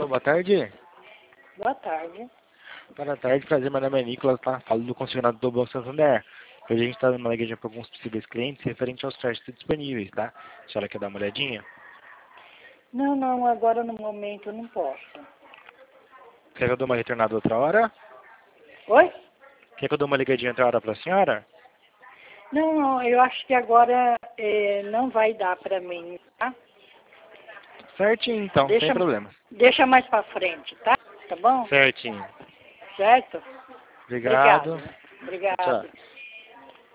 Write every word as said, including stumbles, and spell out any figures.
Alô, boa tarde. Boa tarde. Boa tarde, prazer, meu nome é Nicolas, tá? Falo do concessionário do Banco Santander. Hoje a gente está dando uma ligadinha para alguns possíveis clientes referente aos créditos disponíveis, tá? A senhora quer dar uma olhadinha? Não, não, agora no momento eu não posso. Quer que eu dou uma retornada outra hora? Oi? Quer que eu dou uma ligadinha outra hora para a senhora? Não, não, eu acho que agora eh, não vai dar para mim, tá? Certinho, então, Deixa, sem problema. deixa mais para frente, tá? Tá bom? Certinho. Certo? Obrigado. Obrigado. Obrigado. Tchau.